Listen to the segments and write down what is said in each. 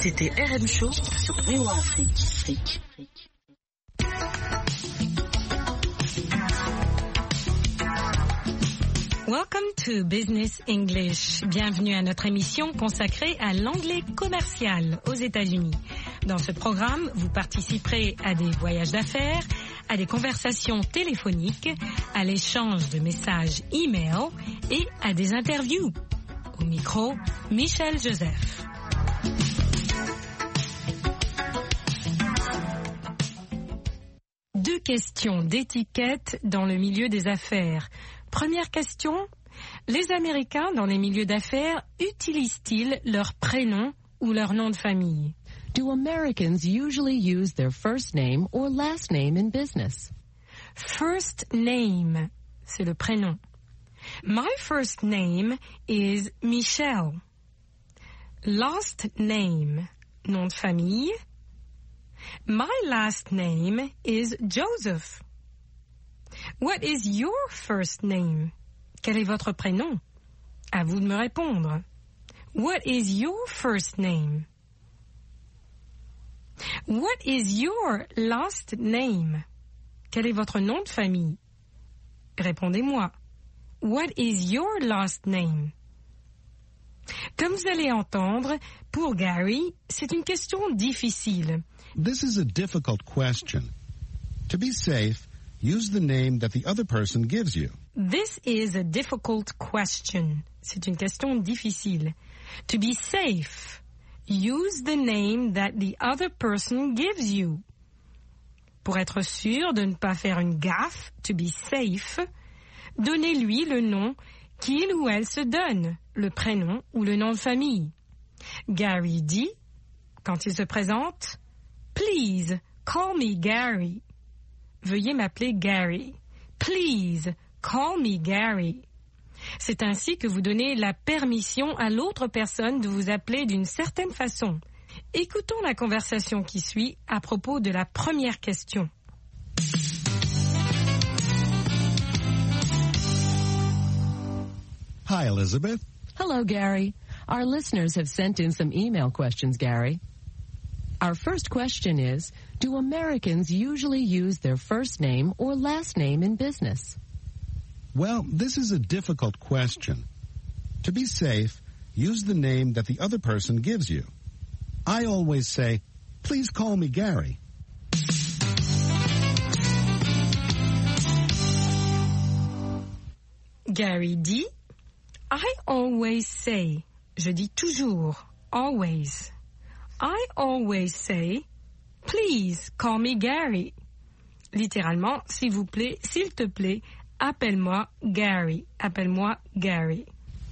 C'était RM Show sur VOA Afrique. Welcome to Business English. Bienvenue à notre émission consacrée à l'anglais commercial aux États-Unis. Dans ce programme, vous participerez à des voyages d'affaires, à des conversations téléphoniques, à l'échange de messages e-mail et à des interviews. Au micro, Michel Joseph. Deux questions d'étiquette dans le milieu des affaires. Première question, les Américains dans les milieux d'affaires utilisent-ils leur prénom ou leur nom de famille? Do Americans usually use their first name or last name in business? First name, c'est le prénom. My first name is Michelle. Last name, nom de famille. My last name is Joseph. What is your first name? Quel est votre prénom? À vous de me répondre. What is your first name? What is your last name? Quel est votre nom de famille? Répondez-moi. What is your last name? Comme vous allez entendre, pour Gary, c'est une question difficile. This is a difficult question. To be safe, use the name that the other person gives you. This is a difficult question. C'est une question difficile. To be safe, use the name that the other person gives you. Pour être sûr de ne pas faire une gaffe, to be safe, donnez-lui le nom qu'il ou elle se donne, le prénom ou le nom de famille. Gary dit, quand il se présente, « Please, call me Gary ». Veuillez m'appeler Gary. Please, call me Gary. C'est ainsi que vous donnez la permission à l'autre personne de vous appeler d'une certaine façon. Écoutons la conversation qui suit à propos de la première question. Hi, Elizabeth. Hello, Gary. Our listeners have sent in some email questions, Gary. Our first question is, do Americans usually use their first name or last name in business? Well, this is a difficult question. To be safe, use the name that the other person gives you. I always say, please call me Gary. Gary dit, I always say, je dis toujours, always. I always say, please call me Gary. Littéralement, s'il vous plaît, s'il te plaît, appelle-moi Gary. Appelle-moi Gary.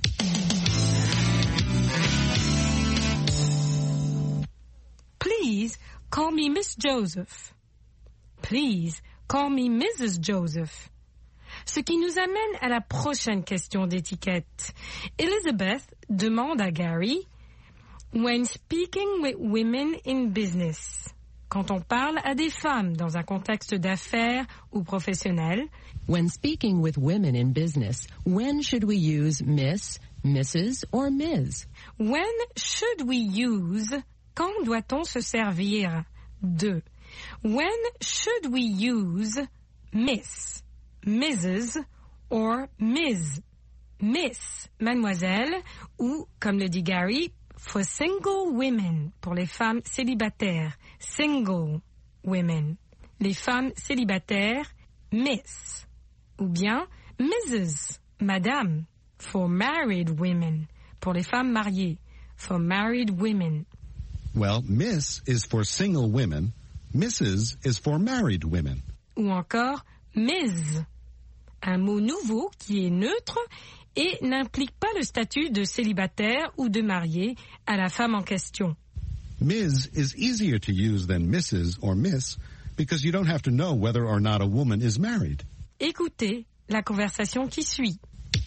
Please call me Miss Joseph. Please call me Mrs. Joseph. Ce qui nous amène à la prochaine question d'étiquette. Elizabeth demande à Gary, when speaking with women in business, quand on parle à des femmes dans un contexte d'affaires ou professionnel, when speaking with women in business, when should we use Miss, Mrs. or Ms? When should we use, quand doit-on se servir de? When should we use Miss, Mrs. or Ms? Miss, mademoiselle, ou, comme le dit Gary, for single women, pour les femmes célibataires, single women. Les femmes célibataires, Miss. Ou bien Mrs., madame, for married women, pour les femmes mariées, for married women. Well, Miss is for single women, Mrs. is for married women. Ou encore Ms., un mot nouveau qui est neutre et n'implique pas le statut de célibataire ou de marié à la femme en question. Ms. is easier to use than Mrs. or Miss because you don't have to know whether or not a woman is married. Écoutez la conversation qui suit.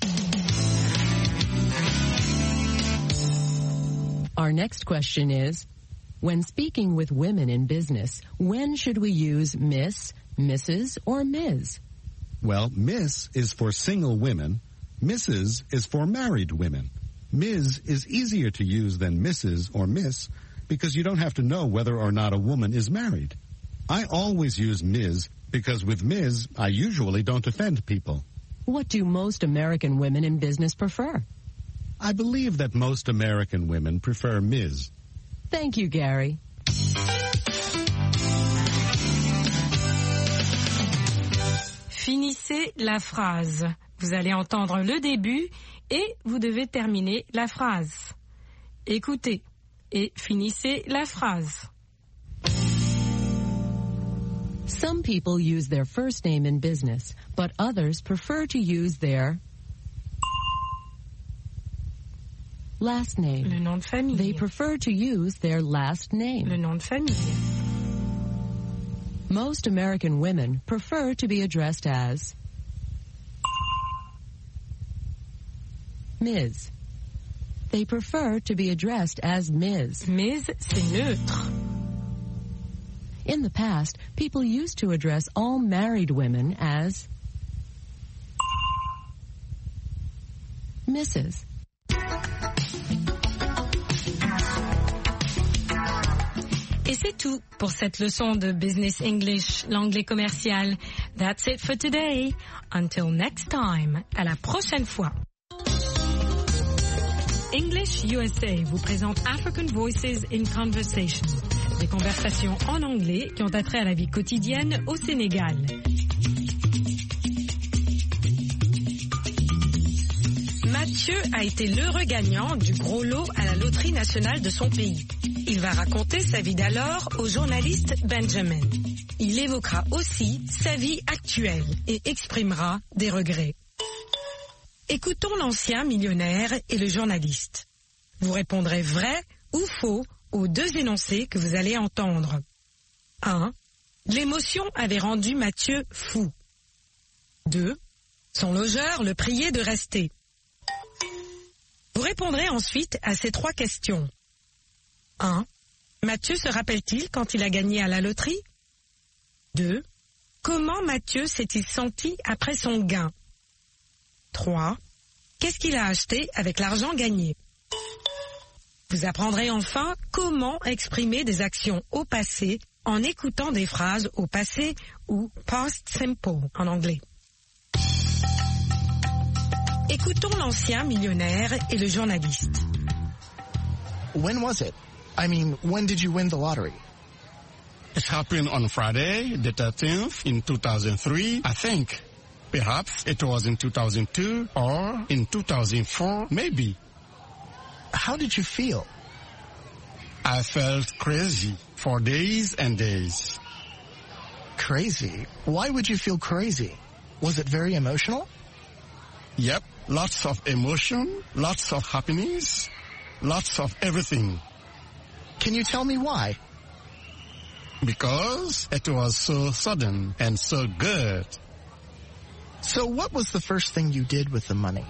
Our next question is, when speaking with women in business, when should we use Miss, Mrs. or Ms? Well, Miss is for single women, Mrs. is for married women. Ms. is easier to use than Mrs. or Miss because you don't have to know whether or not a woman is married. I always use Ms. because with Ms. I usually don't offend people. What do most American women in business prefer? I believe that most American women prefer Ms. Thank you, Gary. Finissez la phrase. Vous allez entendre le début et vous devez terminer la phrase. Écoutez et finissez la phrase. Some people use their first name in business, but others prefer to use their last name. Le nom de famille. They prefer to use their last name. Le nom de famille. Most American women prefer to be addressed as Ms. They prefer to be addressed as Ms. Ms, c'est neutre. In the past, people used to address all married women as Mrs. Et c'est tout pour cette leçon de Business English, l'anglais commercial. That's it for today. Until next time. À la prochaine fois. English USA vous présente African Voices in Conversation. Des conversations en anglais qui ont attrait à la vie quotidienne au Sénégal. Mathieu a été l'heureux gagnant du gros lot à la loterie nationale de son pays. Il va raconter sa vie d'alors au journaliste Benjamin. Il évoquera aussi sa vie actuelle et exprimera des regrets. Écoutons l'ancien millionnaire et le journaliste. Vous répondrez vrai ou faux aux deux énoncés que vous allez entendre. 1. L'émotion avait rendu Mathieu fou. 2. Son logeur le priait de rester. Vous répondrez ensuite à ces trois questions. 1. Mathieu se rappelle-t-il quand il a gagné à la loterie? 2. Comment Mathieu s'est-il senti après son gain? 3. Qu'est-ce qu'il a acheté avec l'argent gagné? Vous apprendrez enfin comment exprimer des actions au passé en écoutant des phrases au passé ou past simple en anglais. Écoutons l'ancien millionnaire et le journaliste. When was it? I mean, when did you win the lottery? It happened on Friday, the 13th, in 2003, I think. Perhaps it was in 2002 or in 2004, maybe. How did you feel? I felt crazy for days and days. Crazy? Why would you feel crazy? Was it very emotional? Yep, lots of emotion, lots of happiness, lots of everything. Can you tell me why? Because it was so sudden and so good. So what was the first thing you did with the money?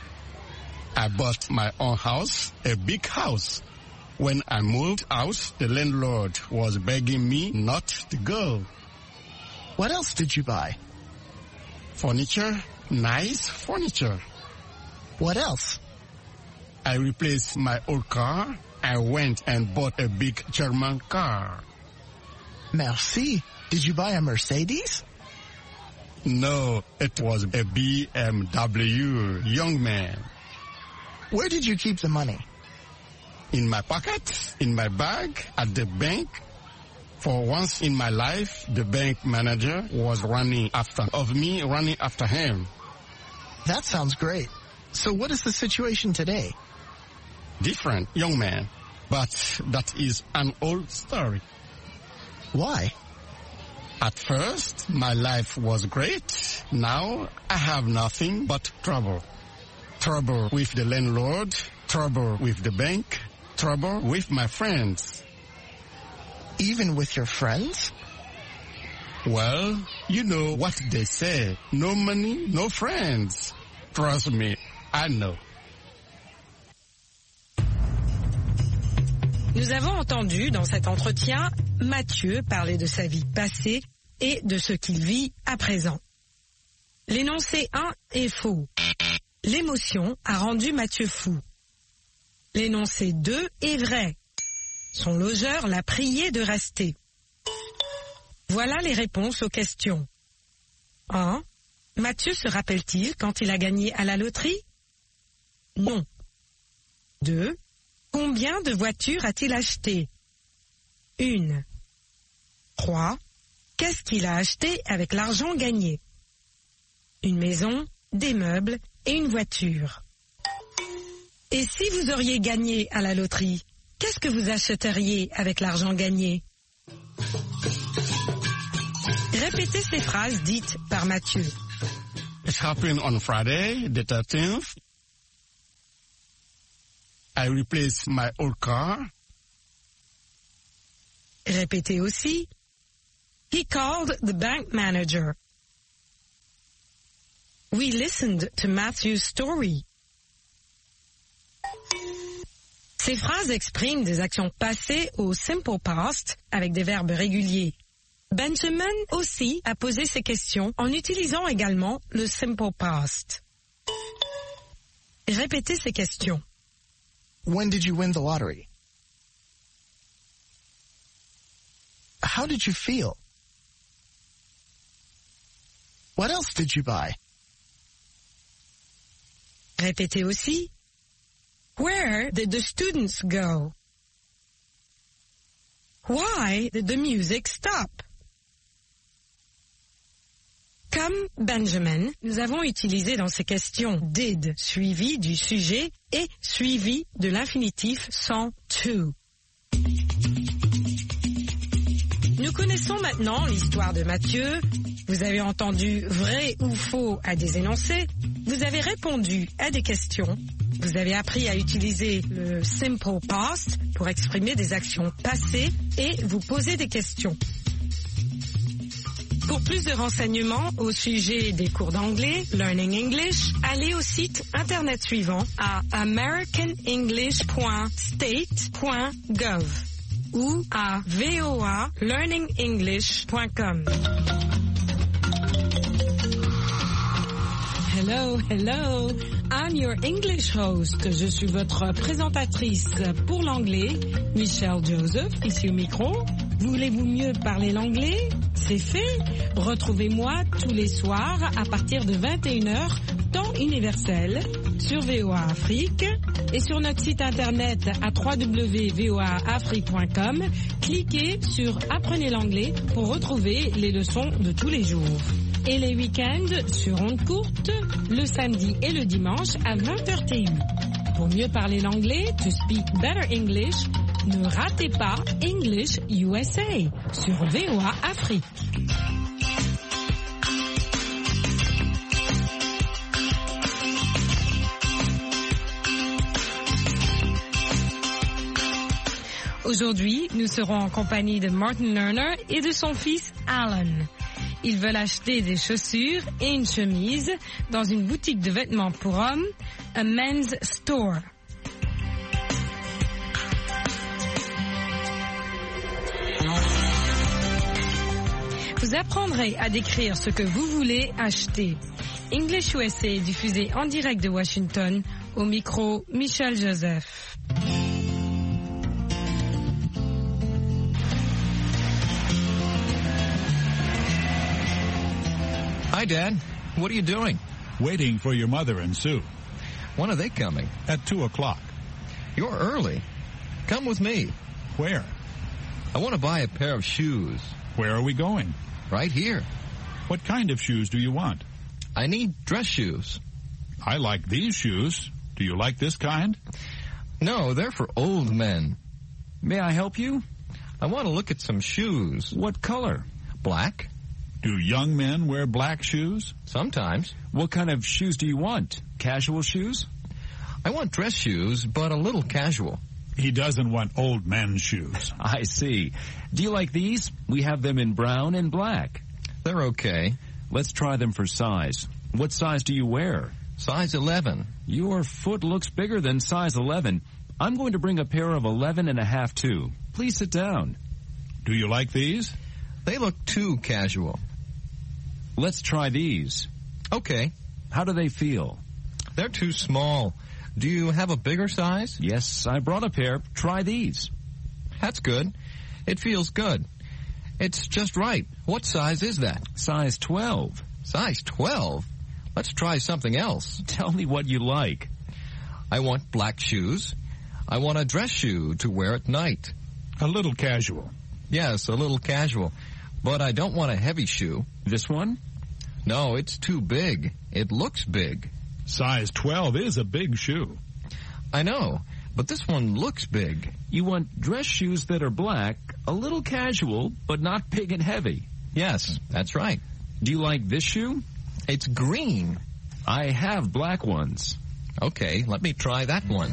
I bought my own house, a big house. When I moved out, the landlord was begging me not to go. What else did you buy? Furniture, nice furniture. What else? I replaced my old car. I went and bought a big German car. Merci. Did you buy a Mercedes? No, it was a BMW, young man. Where did you keep the money? In my pocket, in my bag, at the bank. For once in my life, the bank manager was running after him. That sounds great. So what is the situation today? Different, young man. But that is an old story. Why? At first, my life was great. Now, I have nothing but trouble. Trouble with the landlord, trouble with the bank, trouble with my friends. Even with your friends? Well, you know what they say. No money, no friends. Trust me, I know. Nous avons entendu dans cet entretien Mathieu parler de sa vie passée et de ce qu'il vit à présent. L'énoncé 1 est faux. L'émotion a rendu Mathieu fou. L'énoncé 2 est vrai. Son logeur l'a prié de rester. Voilà les réponses aux questions. 1. Mathieu se rappelle-t-il quand il a gagné à la loterie? Non. 2. Combien de voitures a-t-il acheté? 1. 3. Qu'est-ce qu'il a acheté avec l'argent gagné? Une maison, des meubles et une voiture. Et si vous auriez gagné à la loterie, qu'est-ce que vous achèteriez avec l'argent gagné? Répétez ces phrases dites par Mathieu. It happened on Friday, the 13th. I replaced my old car. Répétez aussi. He called the bank manager. We listened to Matthew's story. Ces phrases expriment des actions passées au simple past avec des verbes réguliers. Benjamin aussi a posé ces questions en utilisant également le simple past. Répétez ces questions. When did you win the lottery? How did you feel? What else did you buy? Répétez aussi. Where did the students go? Why did the music stop? Comme Benjamin, nous avons utilisé dans ces questions did suivi du sujet et suivi de l'infinitif sans to. Nous connaissons maintenant l'histoire de Mathieu. Vous avez entendu vrai ou faux à des énoncés. Vous avez répondu à des questions. Vous avez appris à utiliser le simple past pour exprimer des actions passées et vous poser des questions. Pour plus de renseignements au sujet des cours d'anglais, Learning English, allez au site internet suivant à americanenglish.state.gov ou à voalearningenglish.com. Hello, hello. I'm your English host. Je suis votre présentatrice pour l'anglais, Michelle Joseph, ici au micro. Voulez-vous mieux parler l'anglais? C'est fait. Retrouvez-moi tous les soirs à partir de 21h, temps universel, sur VOA Afrique et sur notre site internet à www.voaafrique.com. Cliquez sur Apprenez l'anglais pour retrouver les leçons de tous les jours. Et les week-ends sur ondes courtes, le samedi et le dimanche à 20h TU. Pour mieux parler l'anglais, to speak better English, ne ratez pas English USA sur VOA Afrique. Aujourd'hui, nous serons en compagnie de Martin Lerner et de son fils Alan. Ils veulent acheter des chaussures et une chemise dans une boutique de vêtements pour hommes, a men's store. Vous apprendrez à décrire ce que vous voulez acheter. English USA est diffusé en direct de Washington, au micro Michelle Joseph. Hi, Dad. What are you doing? Waiting for your mother and Sue. When are they coming? At 2 o'clock. You're early. Come with me. Where? I want to buy a pair of shoes. Where are we going? Right here. What kind of shoes do you want? I need dress shoes. I like these shoes. Do you like this kind? No, they're for old men. May I help you? I want to look at some shoes. What color? Black. Do young men wear black shoes? Sometimes. What kind of shoes do you want? Casual shoes? I want dress shoes, but a little casual. He doesn't want old men's shoes. I see. Do you like these? We have them in brown and black. They're okay. Let's try them for size. What size do you wear? Size 11. Your foot looks bigger than size 11. I'm going to bring a pair of 11.5 too. Please sit down. Do you like these? They look too casual. Let's try these. Okay. How do they feel? They're too small. Do you have a bigger size? Yes, I brought a pair. Try these. That's good. It feels good. It's just right. What size is that? Size 12. Size 12? Let's try something else. Tell me what you like. I want black shoes. I want a dress shoe to wear at night. A little casual. Yes, a little casual. But I don't want a heavy shoe. This one? No, it's too big. It looks big. Size 12 is a big shoe. I know, but this one looks big. You want dress shoes that are black, a little casual, but not big and heavy. Yes, that's right. Do you like this shoe? It's green. I have black ones. Okay, let me try that one.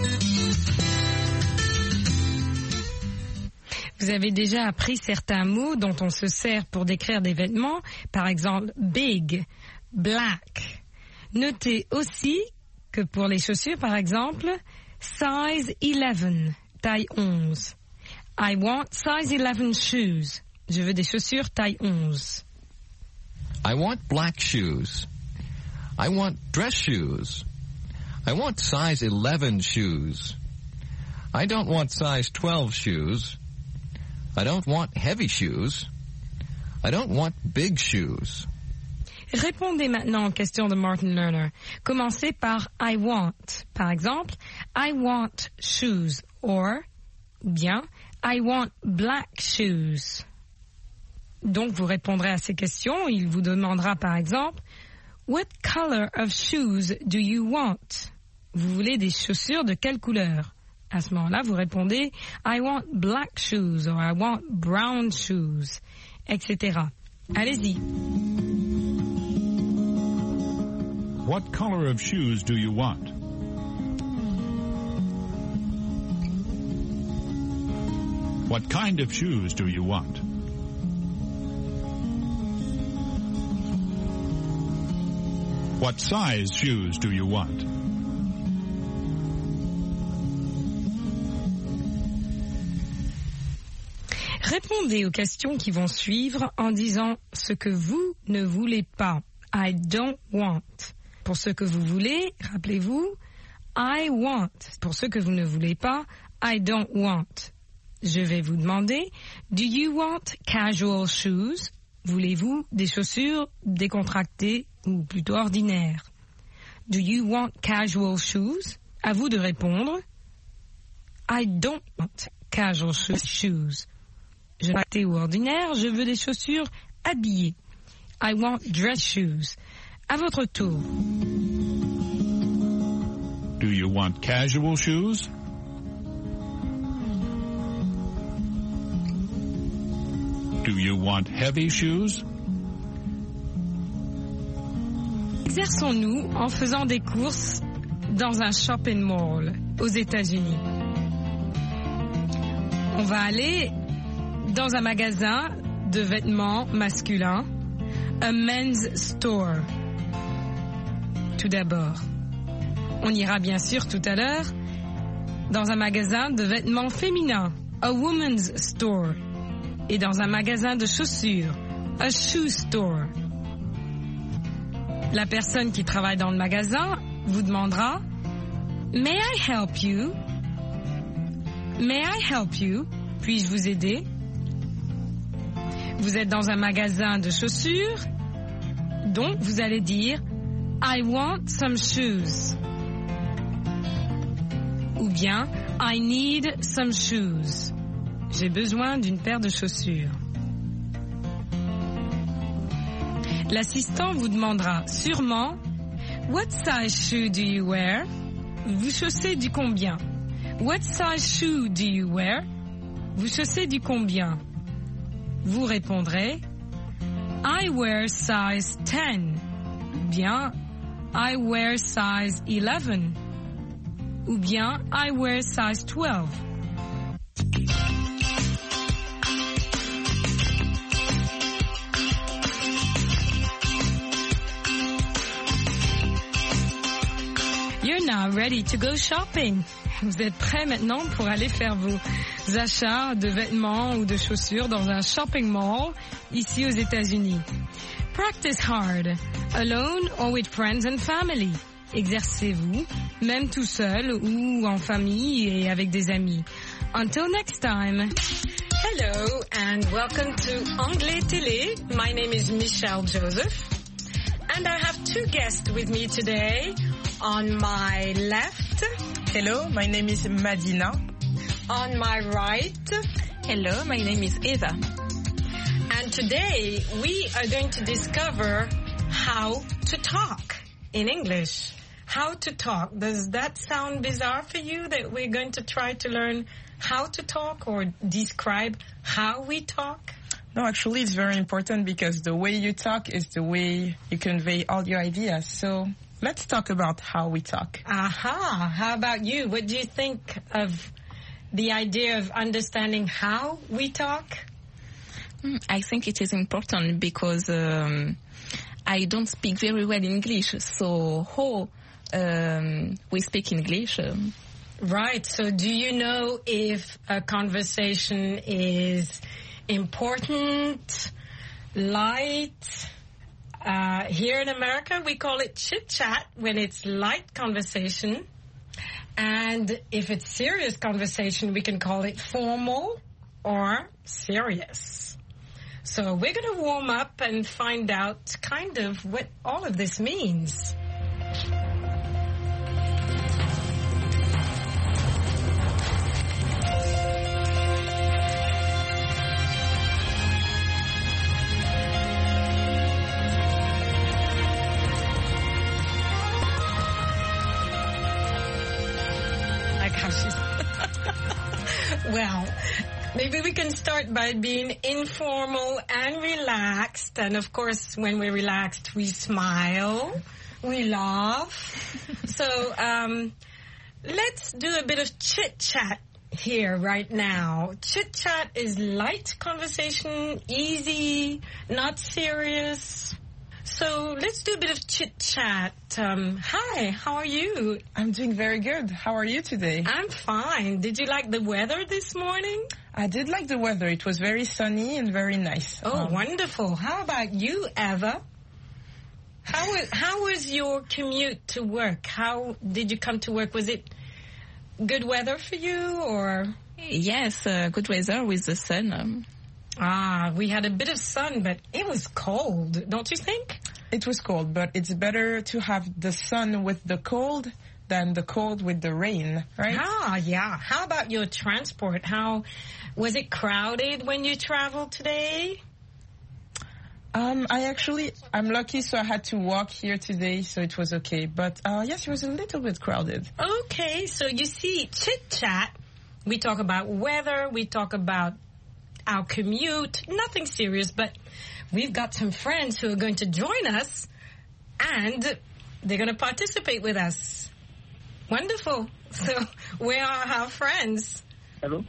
Vous avez déjà appris certains mots dont on se sert pour décrire des vêtements, par exemple big, black. Notez aussi que pour les chaussures, par exemple, size 11, taille 11. I want size 11 shoes. Je veux des chaussures taille 11. I want black shoes. I want dress shoes. I want size 11 shoes. I don't want size 12 shoes. I don't want heavy shoes. I don't want big shoes. Répondez maintenant aux questions de Martin Lerner. Commencez par I want. Par exemple, I want shoes. Ou bien, I want black shoes. Donc, vous répondrez à ces questions. Il vous demandera par exemple, what color of shoes do you want? Vous voulez des chaussures de quelle couleur? À ce moment-là, vous répondez, I want black shoes or I want brown shoes, etc. Allez-y. What color of shoes do you want? What kind of shoes do you want? What size shoes do you want? Répondez aux questions qui vont suivre en disant ce que vous ne voulez pas. I don't want. Pour ce que vous voulez, rappelez-vous, I want. Pour ce que vous ne voulez pas, I don't want. Je vais vous demander, do you want casual shoes? Voulez-vous des chaussures décontractées ou plutôt ordinaires? Do you want casual shoes? À vous de répondre, I don't want casual shoes. Je veux ou ordinaire, je veux des chaussures habillées. I want dress shoes. À votre tour. Do you want casual shoes? Do you want heavy shoes? Exerçons-nous en faisant des courses dans un shopping mall aux États-Unis. On va aller dans un magasin de vêtements masculins, a men's store. Tout d'abord, on ira bien sûr tout à l'heure dans un magasin de vêtements féminins, a woman's store. Et dans un magasin de chaussures, a shoe store. La personne qui travaille dans le magasin vous demandera « May I help you? May I help you? Puis-je vous aider? » Vous êtes dans un magasin de chaussures, donc vous allez dire « I want some shoes » ou bien « I need some shoes ». J'ai besoin d'une paire de chaussures. L'assistant vous demandera sûrement « What size shoe do you wear? » Vous chaussez du combien? What size shoe do you wear? Vous chaussez du combien? Vous répondrez I wear size 10. Ou bien I wear size 11. Ou bien I wear size 12. You're now ready to go shopping. Vous êtes prêts maintenant pour aller faire vos achats de vêtements ou de chaussures dans un shopping mall ici aux États-Unis. Practice hard, alone or with friends and family. Exercez-vous, même tout seul ou en famille et avec des amis. Until next time. Hello and welcome to Anglais Télé. My name is Michelle Joseph. And I have two guests with me today. On my left. Hello, my name is Madina. On my right. Hello, my name is Eva. And today we are going to discover how to talk in English. How to talk. Does that sound bizarre for you that we're going to try to learn how to talk or describe how we talk? No, actually it's very important because the way you talk is the way you convey all your ideas. So let's talk about how we talk. Aha. How about you? What do you think of the idea of understanding how we talk? I think it is important because I don't speak very well English. So how we speak English? Right. So do you know if a conversation is important, light? Here in America, we call it chit-chat when it's light conversation. And if it's serious conversation, we can call it formal or serious. So we're going to warm up and find out kind of what all of this means. Well, maybe we can start by being informal and relaxed. And of course, when we're relaxed, we smile, we laugh. So let's do a bit of chit-chat here right now. Chit-chat is light conversation, easy, not serious. So let's do a bit of chit-chat. Hi, how are you? I'm doing very good. How are you today? I'm fine. Did you like the weather this morning? I did like the weather. It was very sunny and very nice. Oh, wonderful. How about you, Eva? How was your commute to work? How did you come to work? Was it good weather for you or? Yes, good weather with the sun. We had a bit of sun, but it was cold, don't you think? It was cold, but it's better to have the sun with the cold than the cold with the rain, right? Yeah. How about your transport? How was it crowded when you traveled today? I'm lucky, so I had to walk here today, so it was okay. But yes, it was a little bit crowded. Okay, so you see, chit-chat, we talk about weather, we talk about our commute, nothing serious, but we've got some friends who are going to join us and they're going to participate with us. Wonderful. So where are our friends? Hello.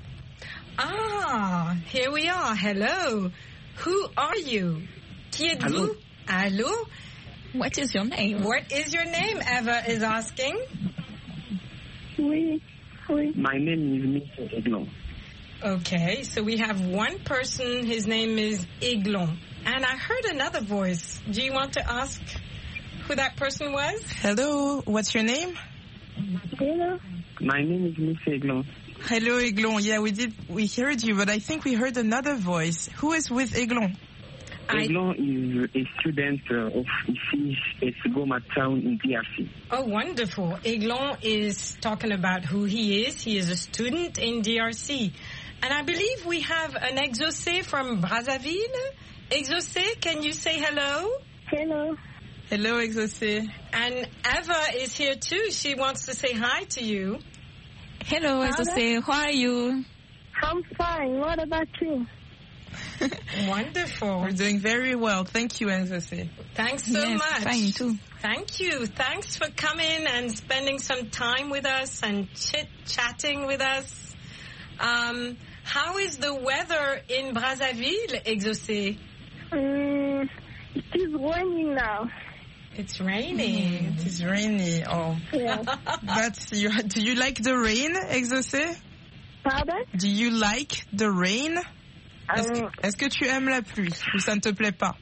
Here we are. Hello. Who are you? Qui êtes-vous? Hello. What is your name? What is your name? Eva is asking. Oui. My name is Mr. Eglon. Okay, so we have one person, his name is Eglon. And I heard another voice. Do you want to ask who that person was? Hello, what's your name? Hello. My name is Mr. Eglon. Hello, Eglon. Yeah, we heard you, but I think we heard another voice. Who is with Eglon? Eglon is a student of IFIS Goma town in DRC. Oh, wonderful. Eglon is talking about who he is. He is a student in DRC. And I believe we have an Exaucé from Brazzaville. Exaucé, can you say hello? Hello. Hello, Exaucé. And Eva is here too. She wants to say hi to you. Hello, Exaucé. How are you? I'm fine. What about you? Wonderful. We're doing very well. Thank you, Exaucé. Thanks so much. Fine too. Thank you. Thanks for coming and spending some time with us and chit-chatting with us. How is the weather in Brazzaville, Exaucé? It is raining now. It's raining. It is rainy. Oh. Yeah. Do you like the rain, Exaucé? Pardon? Do you like the rain? Est-ce que tu aimes la pluie ou ça ne te plaît pas?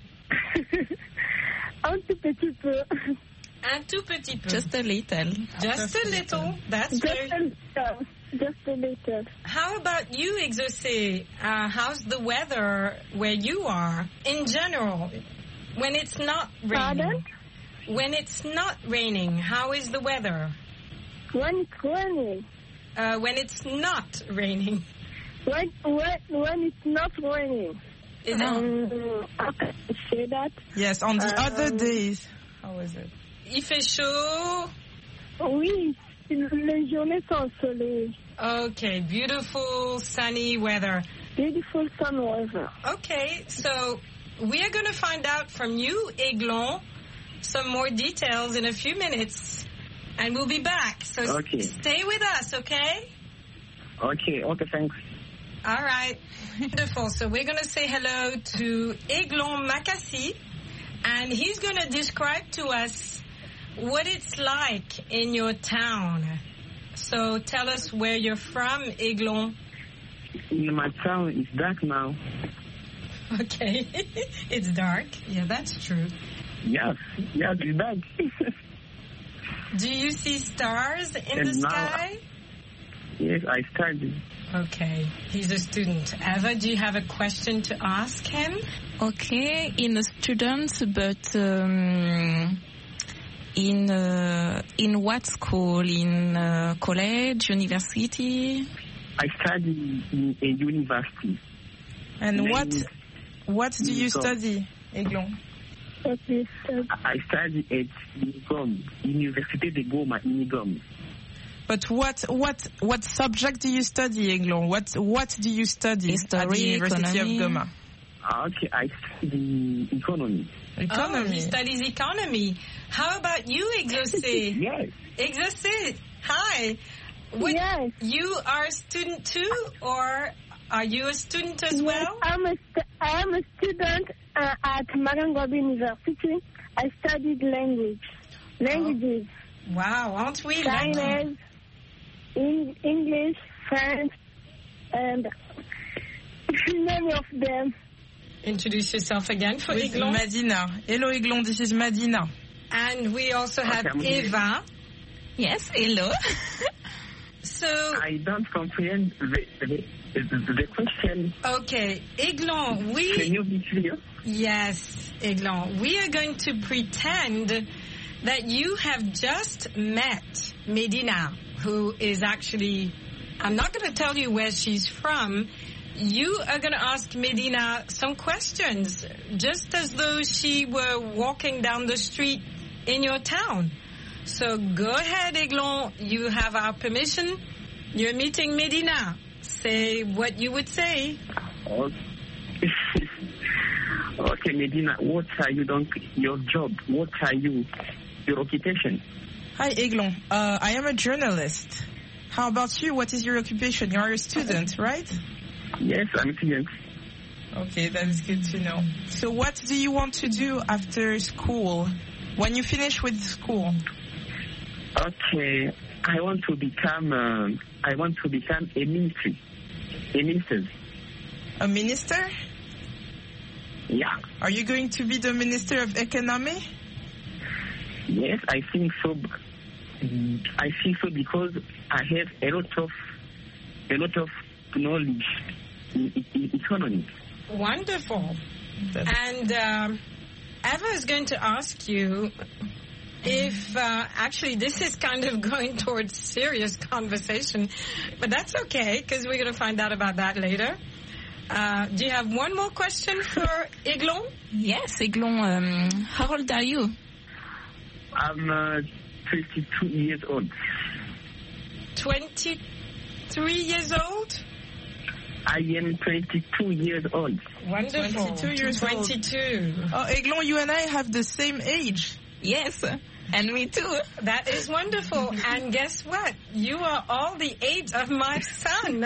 Un tout petit peu. Un tout petit peu. Just a little. Just a little. That's very... Just a little. How about you, Exaucé? How's the weather where you are in general? When it's not raining. Pardon? When it's not raining, how is the weather? When it's raining. When it's not raining. When it's not raining. How can I say that? Yes, on the other days. How is it? Il fait chaud. Oui, les journées sont ensoleillées. Okay, beautiful sunny weather. Beautiful sun weather. Okay, so we are going to find out from you, Aiglon, some more details in a few minutes. And we'll be back. So stay with us, okay? Okay, thanks. All right. Wonderful. So we're going to say hello to Aiglon Makassi, and he's going to describe to us what it's like in your town. So tell us where you're from, Aiglon. In my town, it's dark now. Okay. It's dark. Yeah, that's true. Yes, it's dark. Do you see stars in the sky? Yes, I study. Okay, he's a student. Eva, do you have a question to ask him? Okay, in a student, but in what school? In college, university? I study in a university. And what do you study, Aiglon? I study at Unigom, Université de Goma, Unigom. But what subject do you study, Aiglon? What do you study at the University of Goma? Okay, I study economy. Oh, he studies economy. How about you, Exaucé? Yes. Exaucé, hi. Yes. You are a student too, or are you a student as well? I am a student at Marangobi University. I studied languages. Wow, aren't we Chinese, English, French, and many of them. Introduce yourself again for With Aiglon. Madina. Hello, Aiglon, this is Madina. And we also have Eva. Yes, hello. So I don't comprehend the question. Okay, Aiglon, Can you be clear? Yes, Aiglon. We are going to pretend that you have just met Medina, who is actually, I'm not going to tell you where she's from. You are going to ask Medina some questions, just as though she were walking down the street in your town. So go ahead, Aiglon. You have our permission. You're meeting Medina. Say what you would say. Okay, Medina, what are you doing? Your job? What are you? Your occupation? Hi, Aiglon. I am a journalist. How about you? What is your occupation? You are a student, right? Yes, I'm a student. Okay, that is good to know. So what do you want to do after school? When you finish with school? Okay, I want to become a minister. A minister. A minister? Yeah. Are you going to be the Minister of Economy? Yes, I think so. I think so because I have a lot of knowledge in economy. Wonderful. And Eva is going to ask you if actually this is kind of going towards serious conversation, but that's okay because we're going to find out about that later. Do you have one more question for Aiglon? Yes, Aiglon. How old are you? I'm 22 years old. 23 years old? I am 22 years old. Wonderful. 22 years old. 22. Oh, Aiglon, you and I have the same age. Yes, and me too. That is wonderful. And guess what? You are all the age of my son.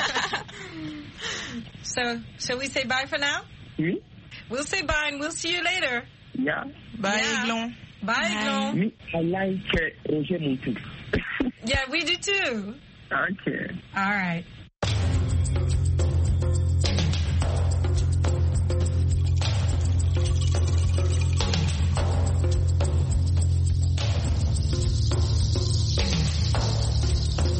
So, shall we say bye for now? Hmm? We'll say bye and we'll see you later. Yeah. Bye, Aiglon. Bye, Aiglon. Me, I like Roger Moutou. Yeah, we do too. Okay. All right.